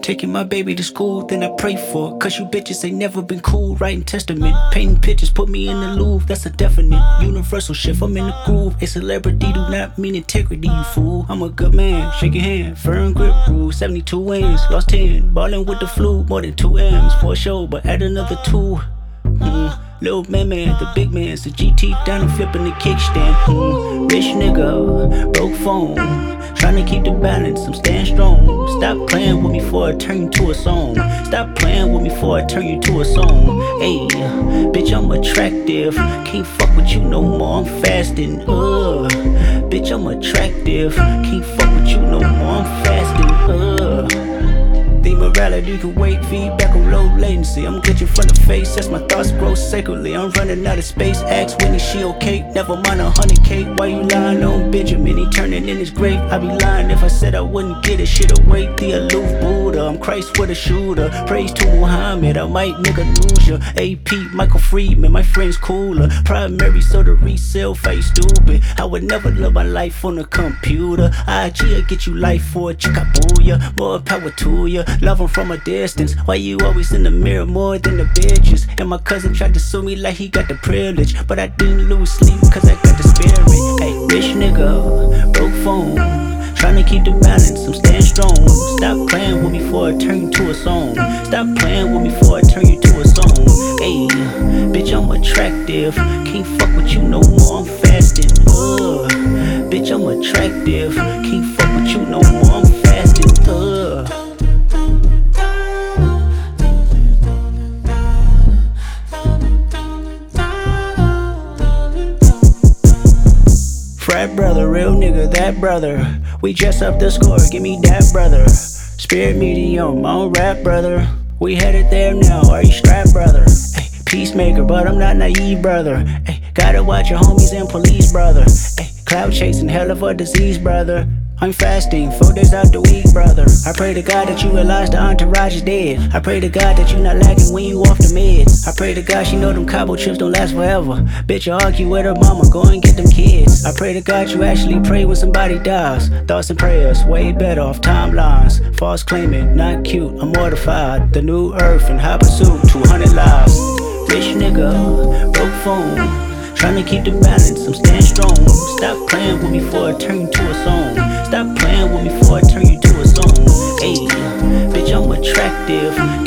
Taking my baby to school, then I pray for it. Cause you bitches ain't never been cool. Writing testament, painting pictures, put me in the Louvre. That's a definite universal shift, I'm in the groove. A celebrity do not mean integrity, you fool. I'm a good man, shake your hand, firm grip rule. 72 wins, lost 10, ballin' with the flu. More than 2 M's for a show, but add another 2. Little man, the big man's the GT down and flipping the kickstand. Rich nigga, broke phone, trying to keep the balance, I'm staying strong. Stop playing with me before I turn you to a song. Stop playing with me before I turn you to a song. Hey, bitch, I'm attractive, can't fuck with you no more, I'm fasting. Bitch, I'm attractive, can't fuck with you no more, I'm fasting. Think morality can wait, feedback on low latency. I'm glitching from the face as my thoughts grow sacredly. I'm running out of space, ask Winnie, she okay? Never mind 100K, why you lying on Benjamin? He turning in his grave, I'd be lying if I said I wouldn't get it. Shit away, the aloof Buddha, I'm Christ with a shooter. Praise to Muhammad, I might nigga lose ya. AP, Michael Friedman, my friend's cooler. Primary, so the resale face stupid. I would never live my life on a computer. IG'll get you life for a chickabooya. More power to ya. Love 'em from a distance. Why you always in the mirror more than the bitches? And my cousin tried to sue me like he got the privilege, but I didn't lose sleep cause I got the spirit. Hey, rich nigga, broke phone, trying to keep the balance, I'm staying strong. Stop playing with me before I turn you to a song. Stop playing with me before I turn you to a song. Hey, bitch, I'm attractive, can't fuck with you no more, I'm fasting. Bitch, I'm attractive, can't fuck with you no more, I'm fasting. Frat brother, real nigga, that brother. We dress up the score, give me that brother. Spirit medium, on rap brother. We headed there now, are you strapped brother? Ay, peacemaker, but I'm not naive brother. Ay, gotta watch your homies and police brother. Ay, cloud chasing, hell of a disease brother. I'm fasting, 4 days out the week, brother. I pray to God that you realize the entourage is dead. I pray to God that you not lacking when you off the meds. I pray to God she know them Cabo trips don't last forever. Bitch, you argue with her mama, go and get them kids. I pray to God you actually pray when somebody dies. Thoughts and prayers, way better off timelines. False claiming, not cute, I'm mortified. The new earth in high pursuit, 200 lives. Rich nigga, broke phone, trying to keep the balance, I'm staying strong. Stop playing with me before I turn you to a song. Stop playing with me before I turn you to a song. Hey, bitch, I'm attractive,